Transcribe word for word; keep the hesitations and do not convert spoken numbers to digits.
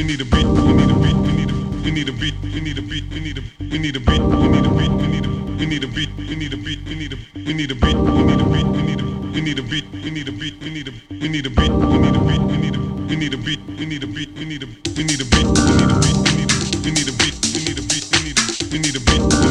we need a beat, we need a beat, we need a we need a beat, we need a beat, we need a we need a beat, we need a beat, we need a we need a beat, we need a beat, we need a we need a beat, we need a beat, we need a we need a beat, we need a beat, we need a we need a beat, we need a beat, we need a we need a beat, we need a beat, we need a we need a beat, we need a beat, we need a we need a beat, we need a beat, we need a we need a beat.